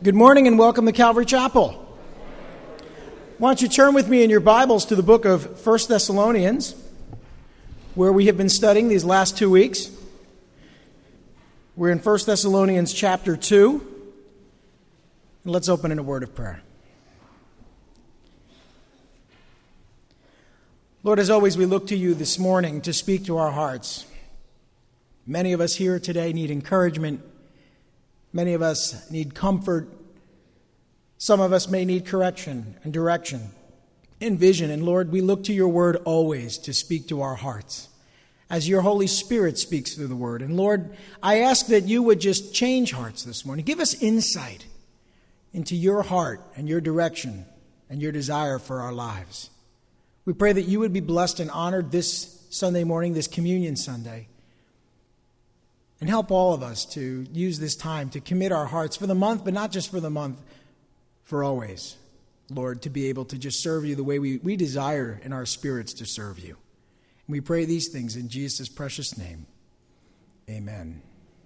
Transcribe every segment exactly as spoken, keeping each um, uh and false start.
Good morning and welcome to Calvary Chapel. Why don't you turn with me in your Bibles to the book of First Thessalonians, where we have been studying these last two weeks. We're in First Thessalonians chapter two. And let's open in a word of prayer. Lord, as always, we look to you this morning to speak to our hearts. Many of us here today need encouragement. Many of us need comfort. Some of us may need correction and direction and vision. And Lord, we look to your word always to speak to our hearts as your Holy Spirit speaks through the word. And Lord, I ask that you would just change hearts this morning. Give us insight into your heart and your direction and your desire for our lives. We pray that you would be blessed and honored this Sunday morning, this Communion Sunday. And help all of us to use this time to commit our hearts for the month, but not just for the month, for always, Lord, to be able to just serve you the way we, we desire in our spirits to serve you. And we pray these things in Jesus' precious name. Amen.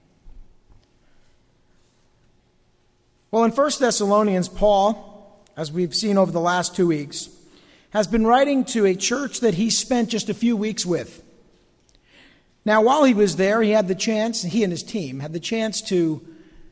Well, in First Thessalonians, Paul, as we've seen over the last two weeks, has been writing to a church that he spent just a few weeks with. Now, while he was there, he had the chance, he and his team had the chance to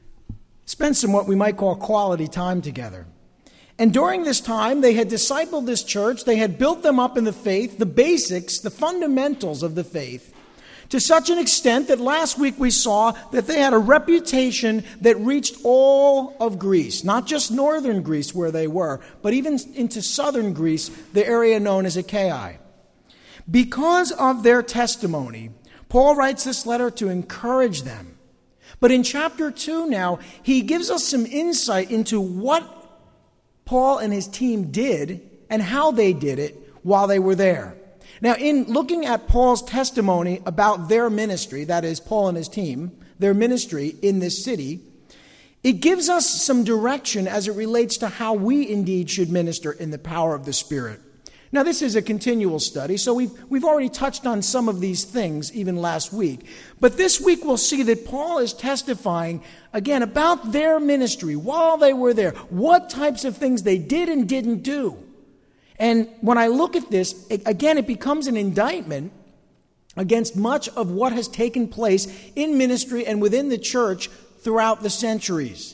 spend some what we might call quality time together. And during this time, they had discipled this church. They had built them up in the faith, the basics, the fundamentals of the faith, to such an extent that last week we saw that they had a reputation that reached all of Greece, not just northern Greece where they were, but even into southern Greece, the area known as Achaia. Because of their testimony, Paul writes this letter to encourage them. But in chapter two now, he gives us some insight into what Paul and his team did and how they did it while they were there. Now, in looking at Paul's testimony about their ministry, that is, Paul and his team, their ministry in this city, it gives us some direction as it relates to how we indeed should minister in the power of the Spirit. Now, this is a continual study, so we've, we've already touched on some of these things even last week. But this week we'll see that Paul is testifying, again, about their ministry while they were there, what types of things they did and didn't do. And when I look at this, it, again, it becomes an indictment against much of what has taken place in ministry and within the church throughout the centuries.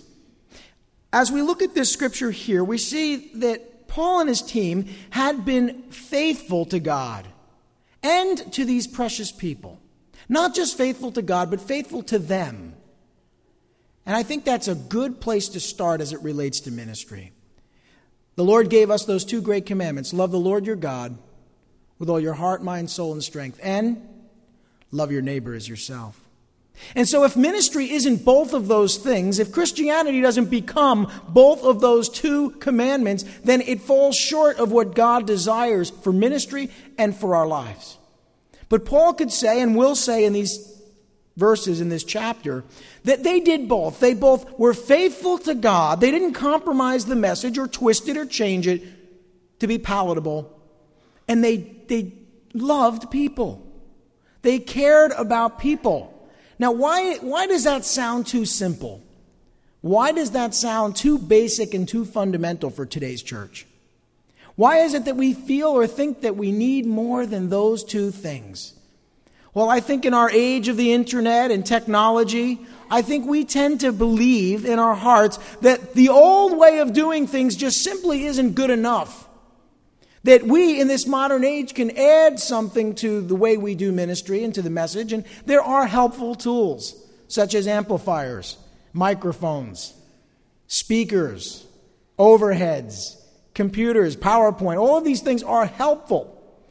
As we look at this scripture here, we see that Paul and his team had been faithful to God and to these precious people. Not just faithful to God, but faithful to them. And I think that's a good place to start as it relates to ministry. The Lord gave us those two great commandments. Love the Lord your God with all your heart, mind, soul, and strength. And love your neighbor as yourself. And so if ministry isn't both of those things, if Christianity doesn't become both of those two commandments, then it falls short of what God desires for ministry and for our lives. But Paul could say and will say in these verses in this chapter that they did both. They both were faithful to God. They didn't compromise the message or twist it or change it to be palatable. And they, they loved people. They cared about people. Now, why, why does that sound too simple? Why does that sound too basic and too fundamental for today's church? Why is it that we feel or think that we need more than those two things? Well, I think in our age of the internet and technology, I think we tend to believe in our hearts that the old way of doing things just simply isn't good enough. That we in this modern age can add something to the way we do ministry and to the message. And there are helpful tools such as amplifiers, microphones, speakers, overheads, computers, PowerPoint. All of these things are helpful.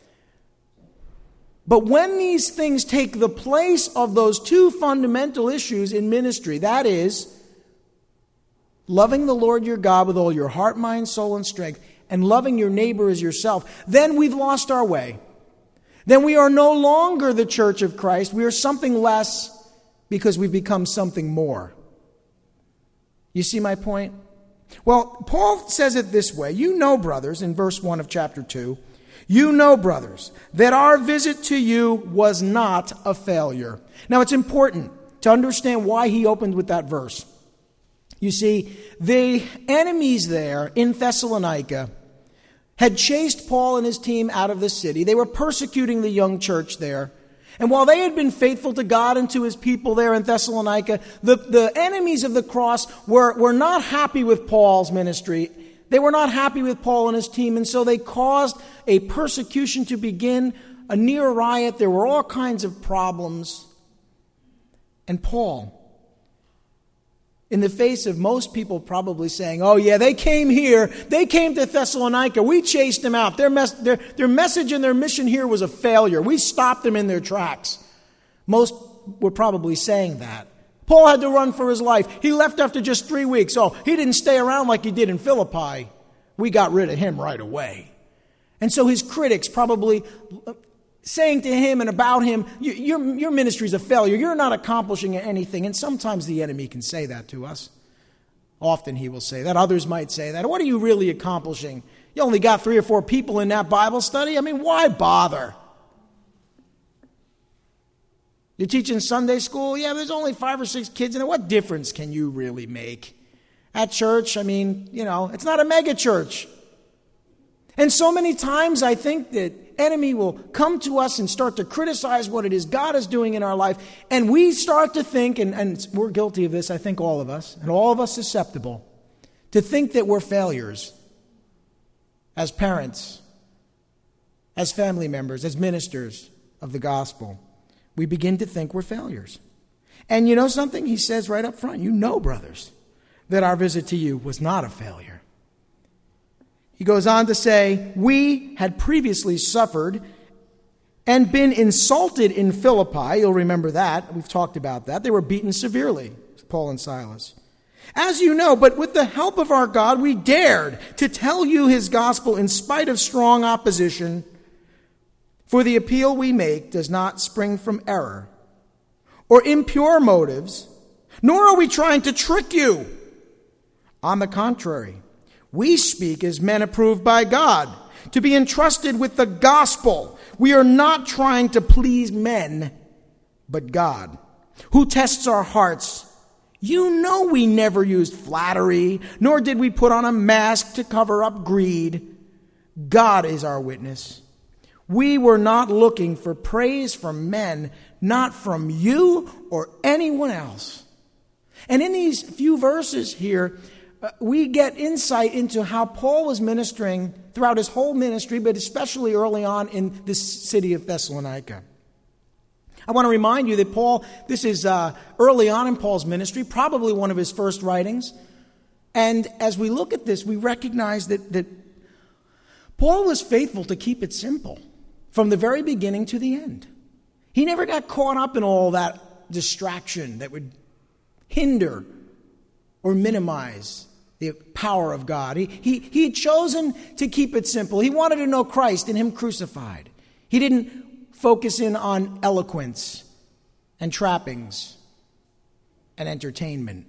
But when these things take the place of those two fundamental issues in ministry, that is, loving the Lord your God with all your heart, mind, soul, and strength, and loving your neighbor as yourself, then we've lost our way. Then we are no longer the church of Christ. We are something less because we've become something more. You see my point? Well, Paul says it this way. You know, brothers, in verse one of chapter two, you know, brothers, that our visit to you was not a failure. Now, it's important to understand why he opened with that verse. You see, the enemies there in Thessalonica had chased Paul and his team out of the city. They were persecuting the young church there. And while they had been faithful to God and to his people there in Thessalonica, the, the enemies of the cross were, were not happy with Paul's ministry. They were not happy with Paul and his team, and so they caused a persecution to begin, a near riot. There were all kinds of problems. And Paul, in the face of most people probably saying, oh yeah, they came here, they came to Thessalonica, we chased them out. Their, mes- their, their message and their mission here was a failure. We stopped them in their tracks. Most were probably saying that. Paul had to run for his life. He left after just three weeks. Oh, he didn't stay around like he did in Philippi. We got rid of him right away. And so his critics probably saying to him and about him, your, your ministry is a failure. You're not accomplishing anything. And sometimes the enemy can say that to us. Often he will say that. Others might say that. What are you really accomplishing? You only got three or four people in that Bible study. I mean, why bother? You're teaching Sunday school? Yeah, there's only five or six kids in it. What difference can you really make? At church, I mean, you know, it's not a mega church. And so many times I think that enemy will come to us and start to criticize what it is God is doing in our life. And we start to think, and, and we're guilty of this, I think all of us, and all of us susceptible, to think that we're failures as parents, as family members, as ministers of the gospel. We begin to think we're failures. And you know something? He says right up front, you know, brothers, that our visit to you was not a failure. He goes on to say, we had previously suffered and been insulted in Philippi. You'll remember that. We've talked about that. They were beaten severely, Paul and Silas. As you know, but with the help of our God, we dared to tell you his gospel in spite of strong opposition. For the appeal we make does not spring from error or impure motives, nor are we trying to trick you. On the contrary, we speak as men approved by God, to be entrusted with the gospel. We are not trying to please men, but God, who tests our hearts. You know we never used flattery, nor did we put on a mask to cover up greed. God is our witness. We were not looking for praise from men, not from you or anyone else. And in these few verses here, uh, we get insight into how Paul was ministering throughout his whole ministry, but especially early on in this city of Thessalonica. I want to remind you that Paul, this is uh, early on in Paul's ministry, probably one of his first writings. And as we look at this, we recognize that, that Paul was faithful to keep it simple from the very beginning to the end. He never got caught up in all that distraction that would hinder or minimize the power of God. He, he, he had chosen to keep it simple. He wanted to know Christ and him crucified. He didn't focus in on eloquence and trappings and entertainment.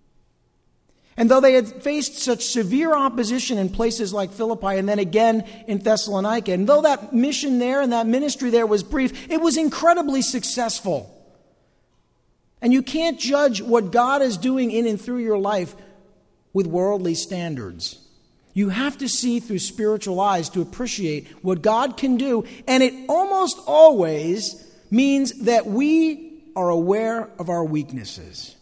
And though they had faced such severe opposition in places like Philippi and then again in Thessalonica, and though that mission there and that ministry there was brief, it was incredibly successful. And you can't judge what God is doing in and through your life with worldly standards. You have to see through spiritual eyes to appreciate what God can do. And it almost always means that we are aware of our weaknesses.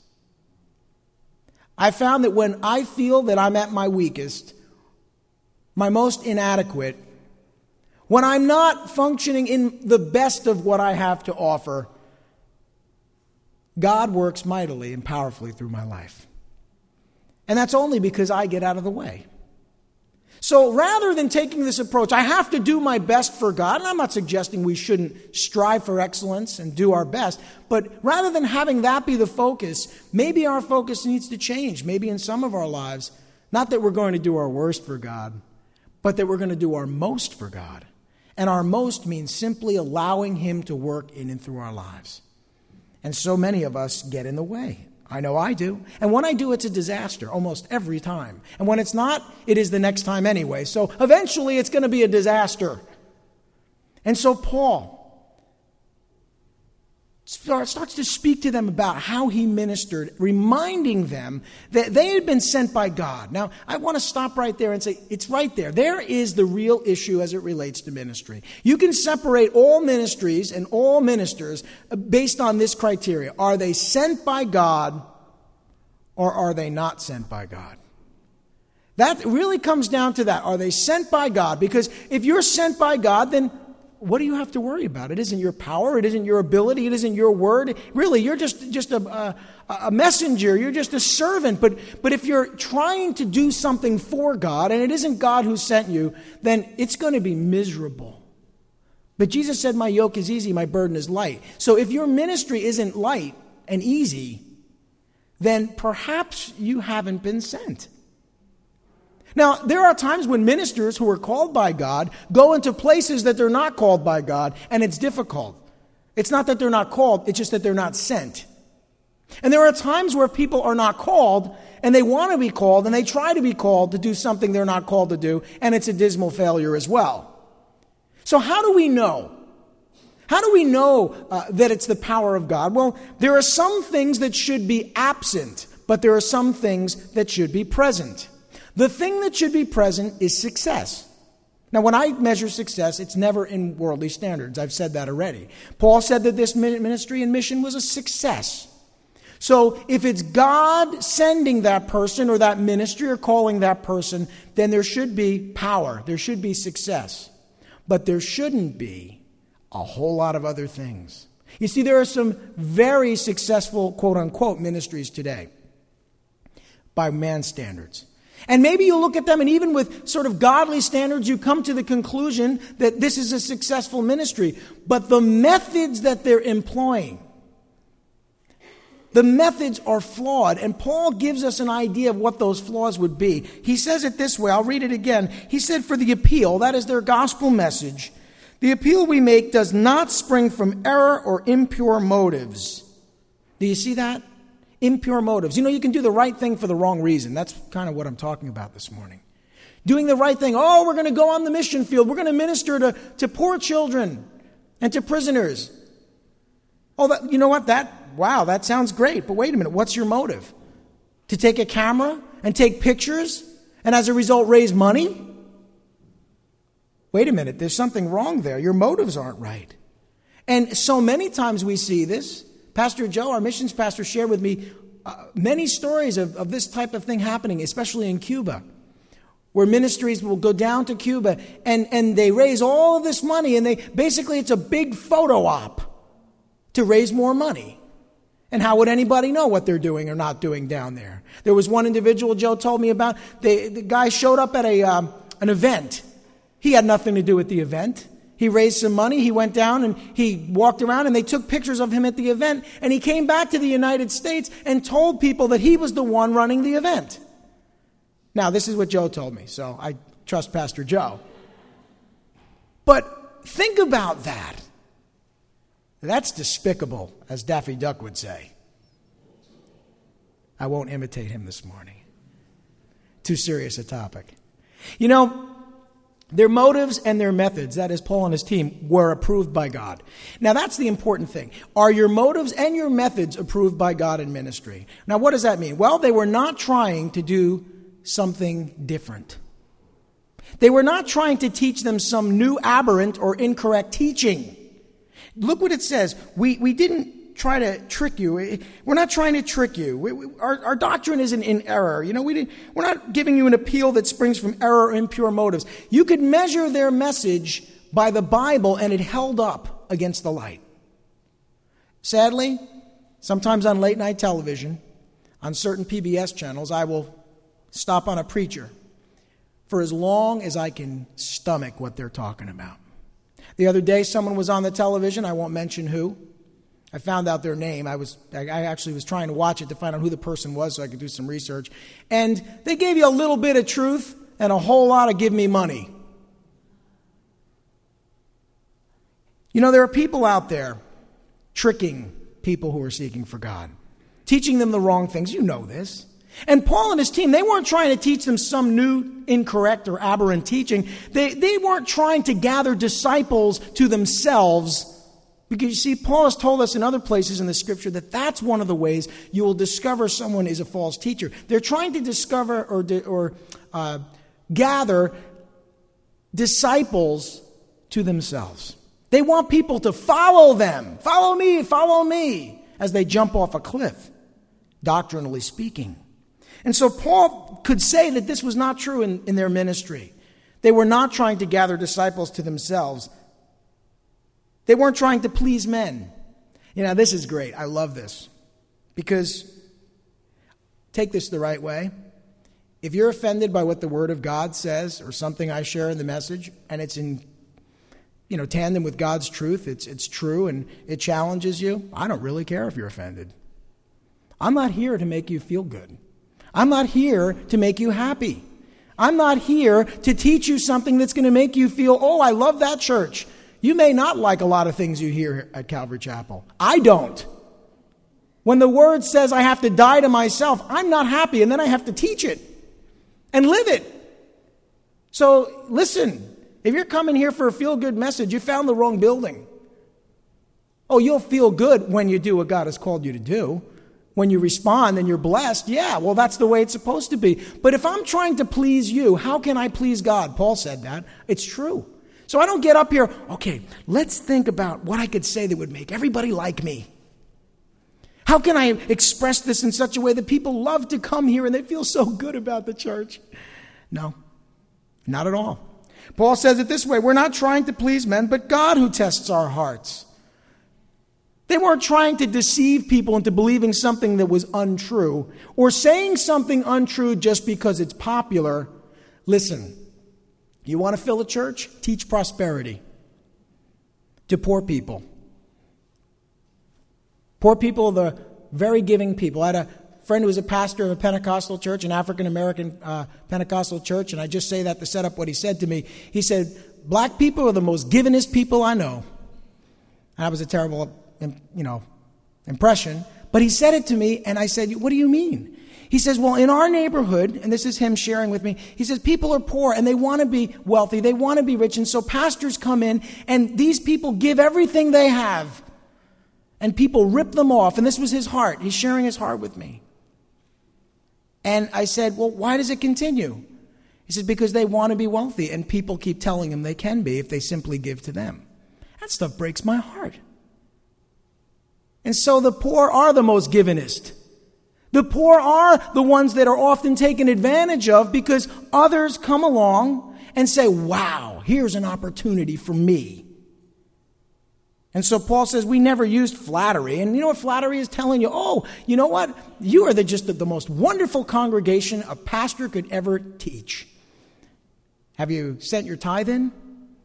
I found that when I feel that I'm at my weakest, my most inadequate, when I'm not functioning in the best of what I have to offer, God works mightily and powerfully through my life. And that's only because I get out of the way. So rather than taking this approach, I have to do my best for God, and I'm not suggesting we shouldn't strive for excellence and do our best, but rather than having that be the focus, maybe our focus needs to change, maybe in some of our lives. Not that we're going to do our worst for God, but that we're going to do our most for God. And our most means simply allowing him to work in and through our lives. And so many of us get in the way. I know I do. And when I do, it's a disaster almost every time. And when it's not, it is the next time anyway. So eventually it's going to be a disaster. And so Paul, starts to speak to them about how he ministered, reminding them that they had been sent by God. Now, I want to stop right there and say, it's right there. There is the real issue as it relates to ministry. You can separate all ministries and all ministers based on this criteria. Are they sent by God or are they not sent by God? That really comes down to that. Are they sent by God? Because if you're sent by God, then what do you have to worry about? It isn't your power. It isn't your ability. It isn't your word. Really, you're just, just a, a, a messenger. You're just a servant. But, but if you're trying to do something for God and it isn't God who sent you, then it's going to be miserable. But Jesus said, my yoke is easy, my burden is light. So if your ministry isn't light and easy, then perhaps you haven't been sent. Now, there are times when ministers who are called by God go into places that they're not called by God, and it's difficult. It's not that they're not called, it's just that they're not sent. And there are times where people are not called, and they want to be called, and they try to be called to do something they're not called to do, and it's a dismal failure as well. So how do we know? How do we know uh, that it's the power of God? Well, there are some things that should be absent, but there are some things that should be present. The thing that should be present is success. Now, when I measure success, it's never in worldly standards. I've said that already. Paul said that this ministry and mission was a success. So if it's God sending that person or that ministry or calling that person, then there should be power. There should be success. But there shouldn't be a whole lot of other things. You see, there are some very successful, quote-unquote, ministries today by man's standards. And maybe you look at them and even with sort of godly standards, you come to the conclusion that this is a successful ministry. But the methods that they're employing, the methods are flawed. And Paul gives us an idea of what those flaws would be. He says it this way. I'll read it again. He said, for the appeal, that is their gospel message, the appeal we make does not spring from error or impure motives. Do you see that? Impure motives. You know, you can do the right thing for the wrong reason. That's kind of what I'm talking about this morning. Doing the right thing. Oh, we're going to go on the mission field. We're going to minister to, to poor children and to prisoners. Oh, that, you know what? That, wow, that sounds great. But wait a minute. What's your motive? To take a camera and take pictures and as a result raise money? Wait a minute. There's something wrong there. Your motives aren't right. And so many times we see this. Pastor Joe, our missions pastor, shared with me uh, many stories of, of this type of thing happening, especially in Cuba, where ministries will go down to Cuba and, and they raise all of this money and they basically it's a big photo op to raise more money. And how would anybody know what they're doing or not doing down there? There was one individual Joe told me about. They, the guy showed up at a um, an event. He had nothing to do with the event. He raised some money, he went down and he walked around and they took pictures of him at the event and he came back to the United States and told people that he was the one running the event. Now, this is what Joe told me, so I trust Pastor Joe. But think about that. That's despicable, as Daffy Duck would say. I won't imitate him this morning. Too serious a topic. You know, their motives and their methods, that is Paul and his team, were approved by God. Now that's the important thing. Are your motives and your methods approved by God in ministry? Now what does that mean? Well, they were not trying to do something different. They were not trying to teach them some new aberrant or incorrect teaching. Look what it says. We, we didn't try to trick you. We're not trying to trick you. We, we, our, our doctrine isn't in error. You know, we didn't, we're not giving you an appeal that springs from error or impure motives. You could measure their message by the Bible and it held up against the light. Sadly, sometimes on late night television, on certain P B S channels, I will stop on a preacher for as long as I can stomach what they're talking about. The other day, someone was on the television. I won't mention who. I found out their name. I was I actually was trying to watch it to find out who the person was so I could do some research. And they gave you a little bit of truth and a whole lot of give me money. You know, there are people out there tricking people who are seeking for God, teaching them the wrong things. You know this. And Paul and his team, they weren't trying to teach them some new incorrect or aberrant teaching. They, they weren't trying to gather disciples to themselves, Because you see, Paul has told us in other places in the Scripture that that's one of the ways you will discover someone is a false teacher. They're trying to discover or, or uh, gather disciples to themselves. They want people to follow them. Follow me, follow me, as they jump off a cliff, doctrinally speaking. And so Paul could say that this was not true in, in their ministry. They were not trying to gather disciples to themselves. They weren't trying to please men. You know, this is great. I love this. Because, take this the right way. If you're offended by what the Word of God says or something I share in the message, and it's in, you know, tandem with God's truth, it's it's true and it challenges you, I don't really care if you're offended. I'm not here to make you feel good. I'm not here to make you happy. I'm not here to teach you something that's going to make you feel, oh, I love that church. You may not like a lot of things you hear at Calvary Chapel. I don't. When the Word says I have to die to myself, I'm not happy, and then I have to teach it and live it. So listen, if you're coming here for a feel-good message, you found the wrong building. Oh, you'll feel good when you do what God has called you to do. When you respond and you're blessed, yeah, well, that's the way it's supposed to be. But if I'm trying to please you, how can I please God? Paul said that. It's true. So I don't get up here, okay, let's think about what I could say that would make everybody like me. How can I express this in such a way that people love to come here and they feel so good about the church? No, not at all. Paul says it this way, we're not trying to please men, but God who tests our hearts. They weren't trying to deceive people into believing something that was untrue or saying something untrue just because it's popular. Listen, you want to fill a church? Teach prosperity to poor people. Poor people are the very giving people. I had a friend who was a pastor of a Pentecostal church, an African-American uh, Pentecostal church, and I just say that to set up what he said to me. He said, black people are the most givingest people I know. And that was a terrible, you know, impression. But he said it to me, and I said, what do you mean? He says, well, in our neighborhood, and this is him sharing with me, he says, people are poor and they want to be wealthy. They want to be rich. And so pastors come in and these people give everything they have. And people rip them off. And this was his heart. He's sharing his heart with me. And I said, well, why does it continue? He said, because they want to be wealthy. And people keep telling them they can be if they simply give to them. That stuff breaks my heart. And so the poor are the most givingest. The poor are the ones that are often taken advantage of because others come along and say, wow, here's an opportunity for me. And so Paul says we never used flattery. And you know what flattery is telling you? Oh, you know what? You are the, just the, the most wonderful congregation a pastor could ever teach. Have you sent your tithe in?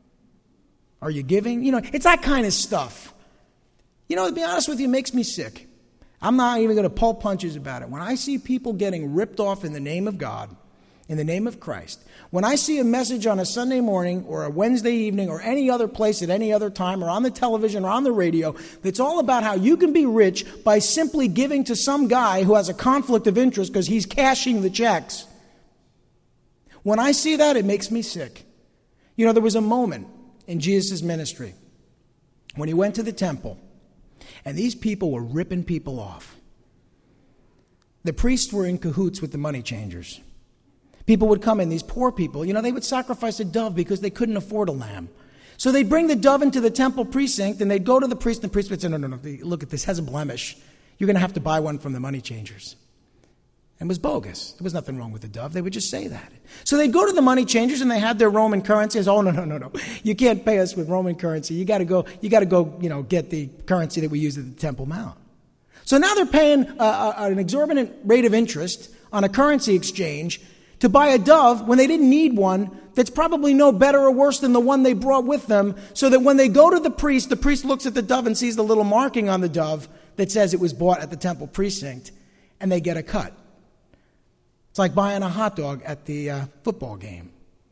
Are you giving? You know, it's that kind of stuff. You know, to be honest with you, it makes me sick. I'm not even going to pull punches about it. When I see people getting ripped off in the name of God, in the name of Christ, when I see a message on a Sunday morning or a Wednesday evening or any other place at any other time or on the television or on the radio that's all about how you can be rich by simply giving to some guy who has a conflict of interest because he's cashing the checks. When I see that, it makes me sick. You know, there was a moment in Jesus' ministry when he went to the temple and these people were ripping people off. The priests were in cahoots with the money changers. People would come in, these poor people, you know, they would sacrifice a dove because they couldn't afford a lamb. So they'd bring the dove into the temple precinct and they'd go to the priest and the priest would say, no, no, no, look at this, has a blemish. You're going to have to buy one from the money changers. And it was bogus. There was nothing wrong with the dove. They would just say that. So they'd go to the money changers and they had their Roman currency. Oh, no, no, no, no. You can't pay us with Roman currency. You got to go, you got to go, you know, get the currency that we use at the Temple Mount. So now they're paying uh, an exorbitant rate of interest on a currency exchange to buy a dove when they didn't need one that's probably no better or worse than the one they brought with them, so that when they go to the priest, the priest looks at the dove and sees the little marking on the dove that says it was bought at the temple precinct, and they get a cut. It's like buying a hot dog at the uh, football game.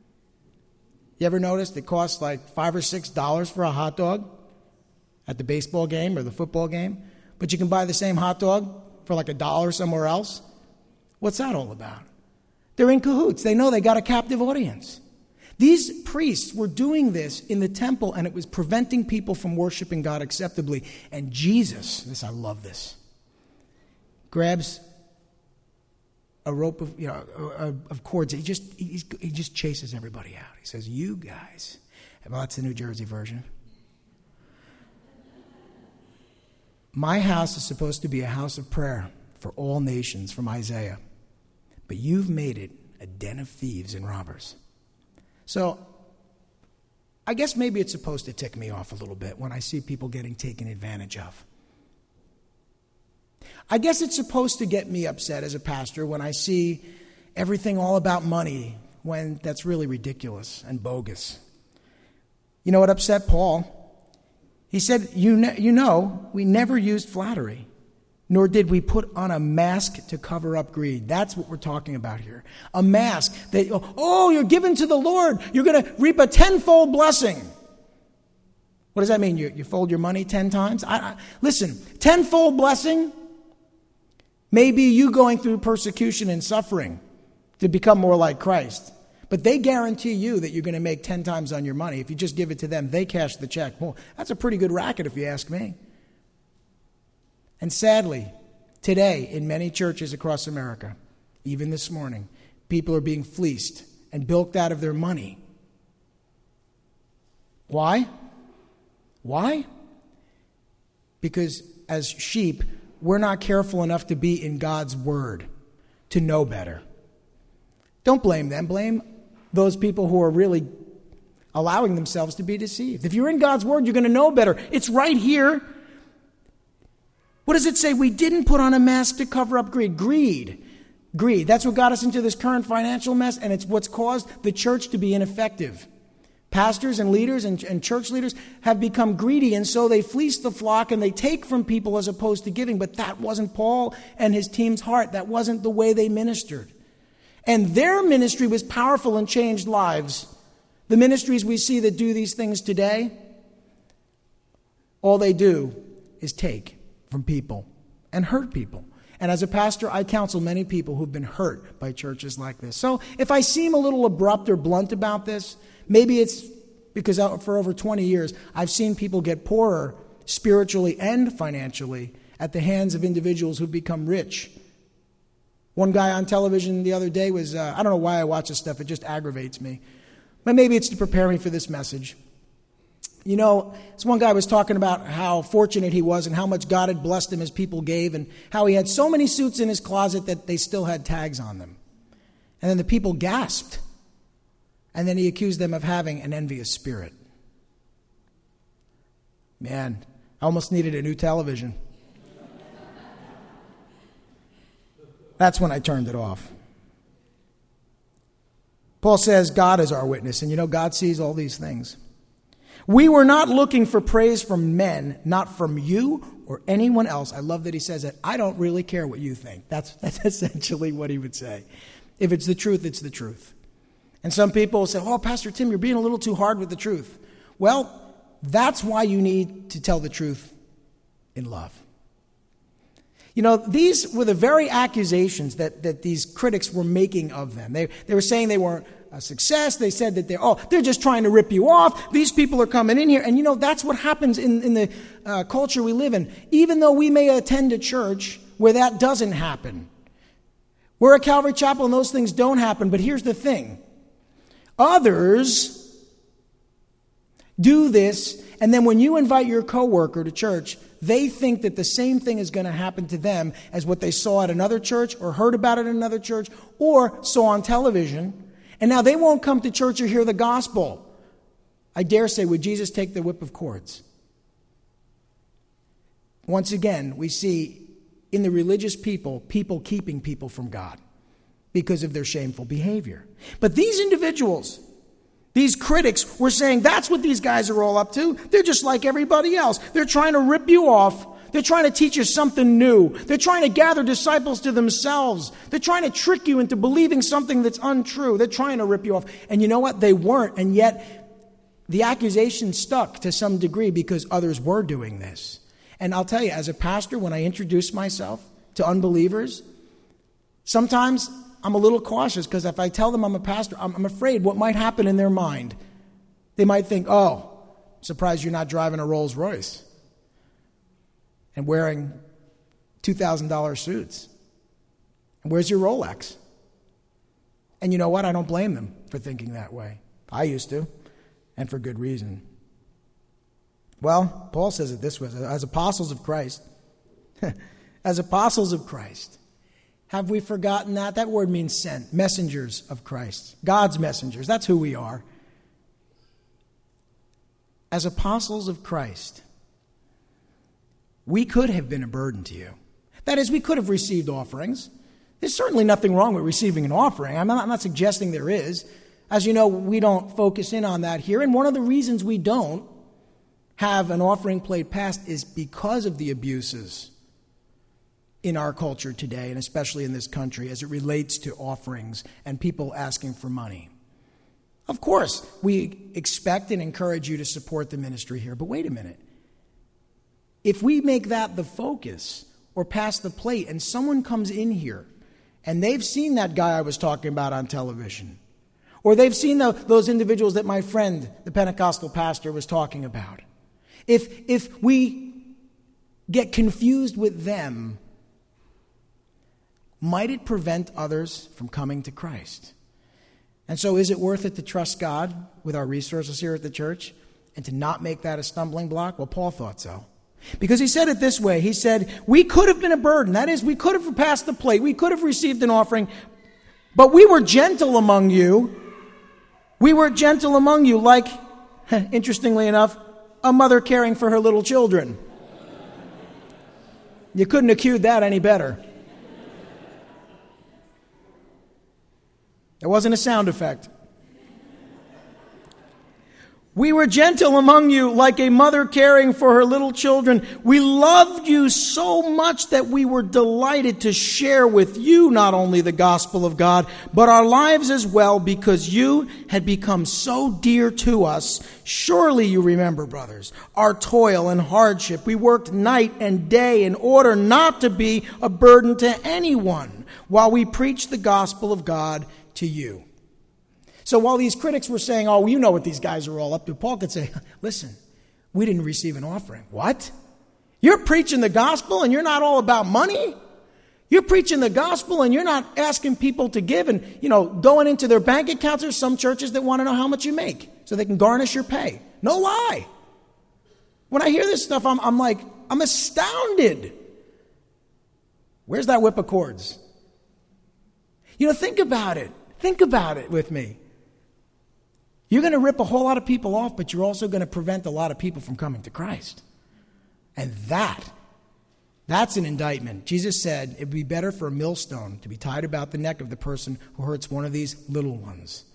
You ever noticed it costs like five or six dollars for a hot dog at the baseball game or the football game, but you can buy the same hot dog for like a dollar somewhere else? What's that all about? They're in cahoots. They know they got a captive audience. These priests were doing this in the temple, and it was preventing people from worshiping God acceptably. And Jesus, this I love this, grabs a rope of you know of cords. He just he, he just chases everybody out. He says, "You guys," well, that's the New Jersey version. My house is supposed to be a house of prayer for all nations, from Isaiah, but you've made it a den of thieves and robbers. So, I guess maybe it's supposed to tick me off a little bit when I see people getting taken advantage of. I guess it's supposed to get me upset as a pastor when I see everything all about money, when that's really ridiculous and bogus. You know what upset Paul? He said, you, ne- you know, we never used flattery, nor did we put on a mask to cover up greed. That's what we're talking about here. A mask that, oh, you're given to the Lord. You're going to reap a tenfold blessing. What does that mean? You, you fold your money ten times? I, I, listen, tenfold blessing may be you going through persecution and suffering to become more like Christ. But they guarantee you that you're going to make ten times on your money. If you just give it to them, they cash the check. Well, that's a pretty good racket if you ask me. And sadly, today in many churches across America, even this morning, people are being fleeced and bilked out of their money. Why? Why? Because as sheep, we're not careful enough to be in God's word to know better. Don't blame them. Blame those people who are really allowing themselves to be deceived. If you're in God's word, you're going to know better. It's right here. What does it say? We didn't put on a mask to cover up greed. Greed. Greed. That's what got us into this current financial mess, and it's what's caused the church to be ineffective. Pastors and leaders and, and church leaders have become greedy, and so they fleece the flock and they take from people as opposed to giving. But that wasn't Paul and his team's heart. That wasn't the way they ministered. And their ministry was powerful and changed lives. The ministries we see that do these things today, all they do is take from people and hurt people. And as a pastor, I counsel many people who've been hurt by churches like this. So if I seem a little abrupt or blunt about this, maybe it's because for over twenty years, I've seen people get poorer spiritually and financially at the hands of individuals who've become rich. One guy on television the other day was, uh, I don't know why I watch this stuff, it just aggravates me. But maybe it's to prepare me for this message. You know, this one guy was talking about how fortunate he was and how much God had blessed him as people gave, and how he had so many suits in his closet that they still had tags on them. And then the people gasped. And then he accused them of having an envious spirit. Man, I almost needed a new television. That's when I turned it off. Paul says God is our witness, and you know, God sees all these things. We were not looking for praise from men, not from you or anyone else. I love that he says that. I don't really care what you think. That's, that's essentially what he would say. If it's the truth, it's the truth. And some people will say, oh, Pastor Tim, you're being a little too hard with the truth. Well, that's why you need to tell the truth in love. You know, these were the very accusations that, that these critics were making of them. They, they were saying they weren't a success. They said that they're, oh, they're just trying to rip you off. These people are coming in here. And, you know, that's what happens in, in the uh, culture we live in. Even though we may attend a church where that doesn't happen. We're at Calvary Chapel and those things don't happen. But here's the thing. Others do this, and then when you invite your coworker to church, they think that the same thing is going to happen to them as what they saw at another church or heard about it at another church or saw on television. And now they won't come to church or hear the gospel. I dare say, would Jesus take the whip of cords? Once again, we see in the religious people, people keeping people from God because of their shameful behavior. But these individuals, these critics, were saying that's what these guys are all up to. They're just like everybody else. They're trying to rip you off. They're trying to teach you something new. They're trying to gather disciples to themselves. They're trying to trick you into believing something that's untrue. They're trying to rip you off. And you know what? They weren't. And yet the accusation stuck to some degree because others were doing this. And I'll tell you, as a pastor, when I introduce myself to unbelievers, sometimes I'm a little cautious because if I tell them I'm a pastor, I'm, I'm afraid what might happen in their mind. They might think, oh, I'm surprised you're not driving a Rolls Royce and wearing two thousand dollars suits. And where's your Rolex? And you know what? I don't blame them for thinking that way. I used to, and for good reason. Well, Paul says it this way, as apostles of Christ, as apostles of Christ, have we forgotten that? That word means sent, messengers of Christ, God's messengers. That's who we are. As apostles of Christ, we could have been a burden to you. That is, we could have received offerings. There's certainly nothing wrong with receiving an offering. I'm not, I'm not suggesting there is. As you know, we don't focus in on that here. And one of the reasons we don't have an offering plate passed is because of the abuses in our culture today, and especially in this country, as it relates to offerings and people asking for money. Of course, we expect and encourage you to support the ministry here, but wait a minute. If we make that the focus or pass the plate and someone comes in here and they've seen that guy I was talking about on television, or they've seen the, those individuals that my friend, the Pentecostal pastor, was talking about, if, if we get confused with them, might it prevent others from coming to Christ? And so is it worth it to trust God with our resources here at the church and to not make that a stumbling block? Well, Paul thought so. Because he said it this way. He said, we could have been a burden. That is, we could have passed the plate. We could have received an offering. But we were gentle among you. We were gentle among you like, interestingly enough, a mother caring for her little children. You couldn't have cued that any better. It wasn't a sound effect. We were gentle among you like a mother caring for her little children. We loved you so much that we were delighted to share with you not only the gospel of God, but our lives as well, because you had become so dear to us. Surely you remember, brothers, our toil and hardship. We worked night and day in order not to be a burden to anyone while we preached the gospel of God to you. So while these critics were saying, oh, you know what these guys are all up to, Paul could say, listen, we didn't receive an offering. What? You're preaching the gospel and you're not all about money? You're preaching the gospel and you're not asking people to give and, you know, going into their bank accounts. There's some churches that want to know how much you make so they can garnish your pay. No lie. When I hear this stuff, I'm, I'm like, I'm astounded. Where's that whip of cords? You know, think about it. Think about it with me. You're going to rip a whole lot of people off, but you're also going to prevent a lot of people from coming to Christ. And that, that's an indictment. Jesus said it would be better for a millstone to be tied about the neck of the person who hurts one of these little ones.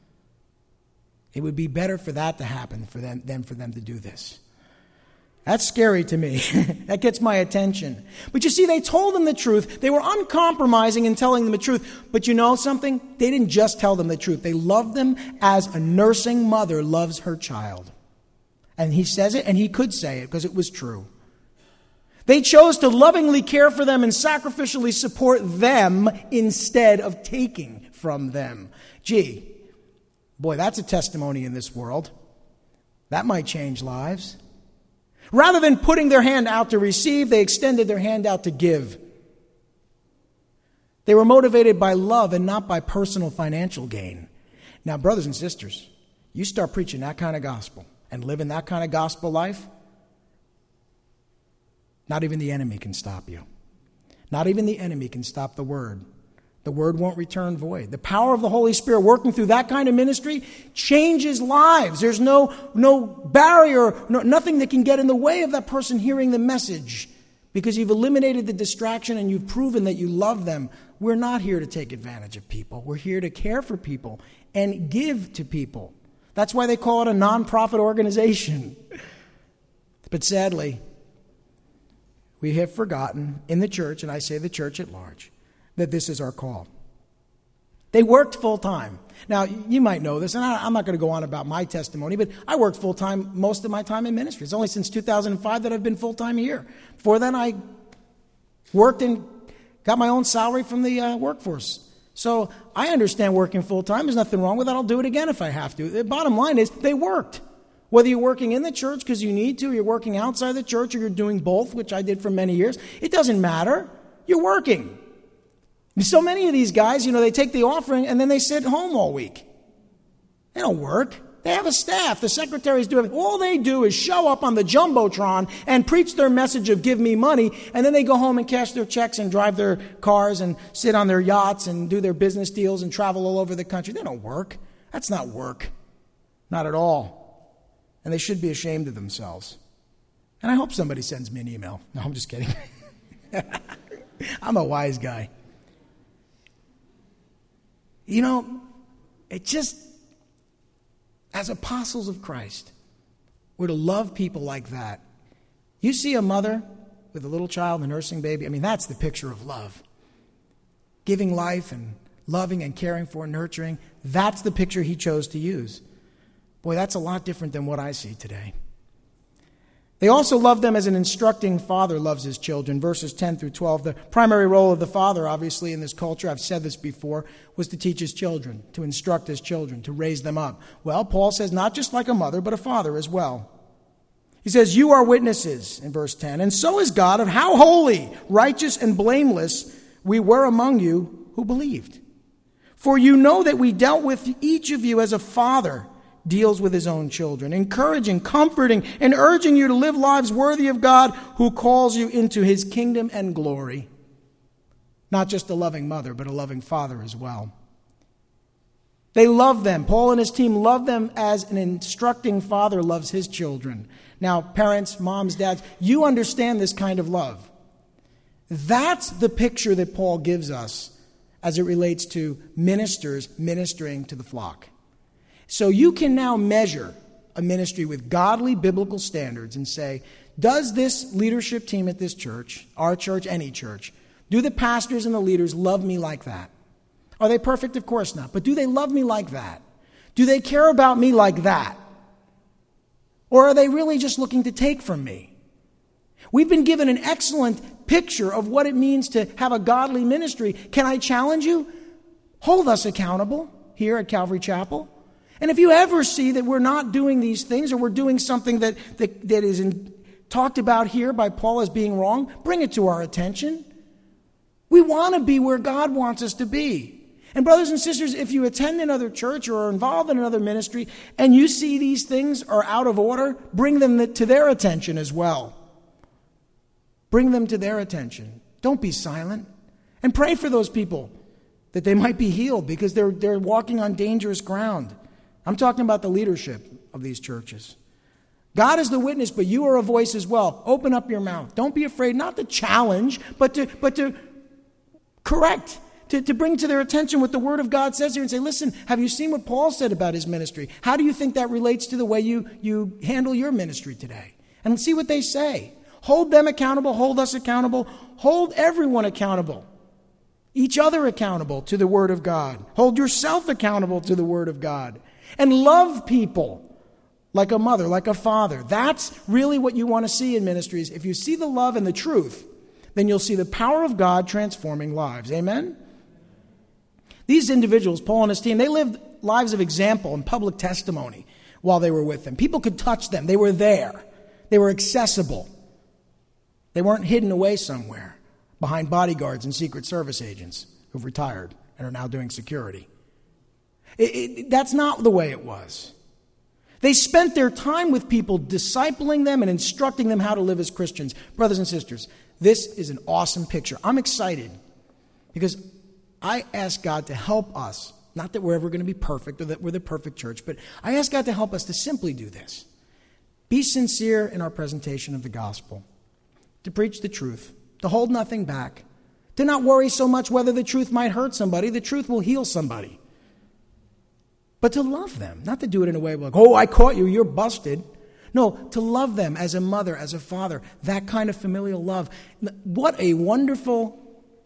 It would be better for that to happen for them than for them to do this. That's scary to me. That gets my attention. But you see, they told them the truth. They were uncompromising in telling them the truth. But you know something? They didn't just tell them the truth. They loved them as a nursing mother loves her child. And he says it, and he could say it because it was true. They chose to lovingly care for them and sacrificially support them instead of taking from them. Gee, boy, that's a testimony in this world. That might change lives. Rather than putting their hand out to receive, they extended their hand out to give. They were motivated by love and not by personal financial gain. Now, brothers and sisters, you start preaching that kind of gospel and living that kind of gospel life, not even the enemy can stop you. Not even the enemy can stop the word. The word won't return void. The power of the Holy Spirit working through that kind of ministry changes lives. There's no, no barrier, no, nothing that can get in the way of that person hearing the message because you've eliminated the distraction and you've proven that you love them. We're not here to take advantage of people. We're here to care for people and give to people. That's why they call it a nonprofit organization. But sadly, we have forgotten in the church, and I say the church at large, that this is our call. They worked full-time. Now, you might know this, and I, I'm not going to go on about my testimony, but I worked full-time most of my time in ministry. It's only since two thousand five that I've been full-time here. Before then, I worked and got my own salary from the uh, workforce So I understand working full-time. There's nothing wrong with that. I'll do it again if I have to. The bottom line is they worked. Whether you're working in the church because you need to, or you're working outside the church, or you're doing both, which I did for many years, it doesn't matter. You're working. So many of these guys, you know, they take the offering and then they sit home all week. They don't work. They have a staff. The secretaries do everything. All they do is show up on the Jumbotron and preach their message of give me money, and then they go home and cash their checks and drive their cars and sit on their yachts and do their business deals and travel all over the country. They don't work. That's not work. Not at all. And they should be ashamed of themselves. And I hope somebody sends me an email. No, I'm just kidding. I'm a wise guy. You know, it just, as apostles of Christ, we're to love people like that. You see a mother with a little child, a nursing baby, I mean, that's the picture of love. Giving life and loving and caring for, nurturing, that's the picture he chose to use. Boy, that's a lot different than what I see today. They also love them as an instructing father loves his children. Verses ten through twelve. The primary role of the father, obviously, in this culture, I've said this before, was to teach his children, to instruct his children, to raise them up. Well, Paul says not just like a mother, but a father as well. He says, you are witnesses, in verse ten, and so is God of how holy, righteous, and blameless we were among you who believed. For you know that we dealt with each of you as a father deals with his own children, encouraging, comforting, and urging you to live lives worthy of God who calls you into his kingdom and glory. Not just a loving mother, but a loving father as well. They love them. Paul and his team love them as an instructing father loves his children. Now, parents, moms, dads, you understand this kind of love. That's the picture that Paul gives us as it relates to ministers ministering to the flock. So you can now measure a ministry with godly biblical standards and say, does this leadership team at this church, our church, any church, do the pastors and the leaders love me like that? Are they perfect? Of course not. But do they love me like that? Do they care about me like that? Or are they really just looking to take from me? We've been given an excellent picture of what it means to have a godly ministry. Can I challenge you? Hold us accountable here at Calvary Chapel. And if you ever see that we're not doing these things, or we're doing something that, that, that is in, talked about here by Paul as being wrong, bring it to our attention. We want to be where God wants us to be. And brothers and sisters, if you attend another church or are involved in another ministry and you see these things are out of order, bring them to their attention as well. Bring them to their attention. Don't be silent. And pray for those people that they might be healed, because they're, they're walking on dangerous ground. I'm talking about the leadership of these churches. God is the witness, but you are a voice as well. Open up your mouth. Don't be afraid, not to challenge, but to but to correct, to, to bring to their attention what the Word of God says here and say, listen, have you seen what Paul said about his ministry? How do you think that relates to the way you, you handle your ministry today? And see what they say. Hold them accountable, hold us accountable, hold everyone accountable. Each other accountable to the Word of God. Hold yourself accountable to the Word of God. And love people like a mother, like a father. That's really what you want to see in ministries. If you see the love and the truth, then you'll see the power of God transforming lives. Amen? These individuals, Paul and his team, they lived lives of example and public testimony while they were with them. People could touch them. They were there. They were accessible. They weren't hidden away somewhere behind bodyguards and Secret Service agents who've retired and are now doing security. It, it, that's not the way it was. They spent their time with people, discipling them and instructing them how to live as Christians. Brothers and sisters, this is an awesome picture. I'm excited because I ask God to help us. Not that we're ever going to be perfect or that we're the perfect church, but I ask God to help us to simply do this. Be sincere in our presentation of the gospel, to preach the truth, to hold nothing back, to not worry so much whether the truth might hurt somebody. The truth will heal somebody. But to love them, not to do it in a way like, oh, I caught you, you're busted. No, to love them as a mother, as a father, that kind of familial love. What a wonderful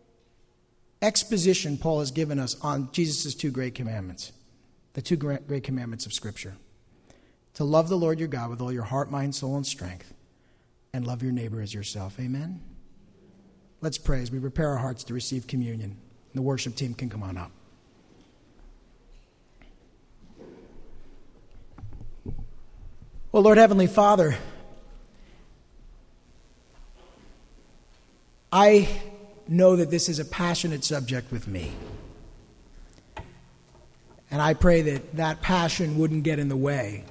exposition Paul has given us on Jesus' two great commandments, the two great commandments of Scripture. To love the Lord your God with all your heart, mind, soul, and strength, and love your neighbor as yourself. Amen? Let's pray as we prepare our hearts to receive communion. The worship team can come on up. Well, Lord Heavenly Father, I know that this is a passionate subject with me. And I pray that that passion wouldn't get in the way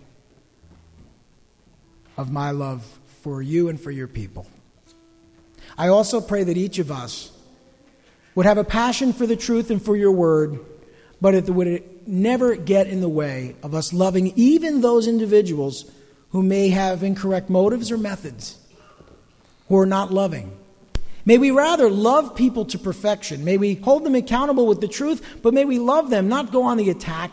of my love for you and for your people. I also pray that each of us would have a passion for the truth and for your word, but it would never get in the way of us loving even those individuals who may have incorrect motives or methods, who are not loving. May we rather love people to perfection. May we hold them accountable with the truth, but may we love them, not go on the attack.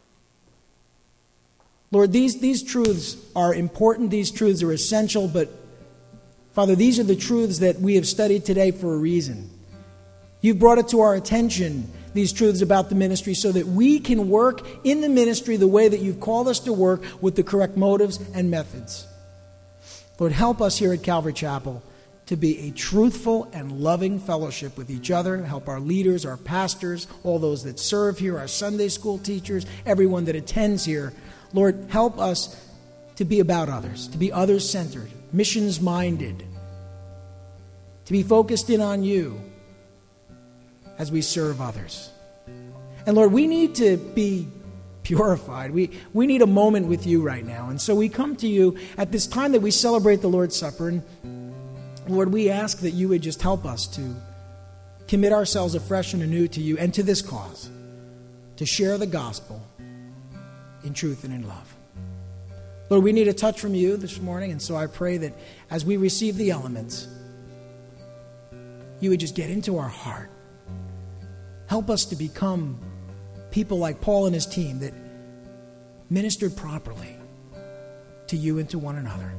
Lord, these, these truths are important. These truths are essential, but Father, these are the truths that we have studied today for a reason. You've brought it to our attention, these truths about the ministry, so that we can work in the ministry the way that you've called us to work, with the correct motives and methods. Lord, help us here at Calvary Chapel to be a truthful and loving fellowship with each other. Help our leaders, our pastors, all those that serve here, our Sunday school teachers, everyone that attends here. Lord, help us to be about others, to be others-centered, missions-minded, to be focused in on you as we serve others. And Lord, we need to be purified. We, we need a moment with you right now. And so we come to you at this time that we celebrate the Lord's Supper. And Lord, we ask that you would just help us to commit ourselves afresh and anew to you and to this cause, to share the gospel in truth and in love. Lord, we need a touch from you this morning, and so I pray that as we receive the elements, you would just get into our heart. Help us to become people like Paul and his team that ministered properly to you and to one another.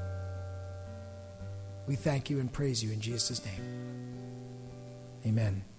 We thank you and praise you in Jesus' name. Amen.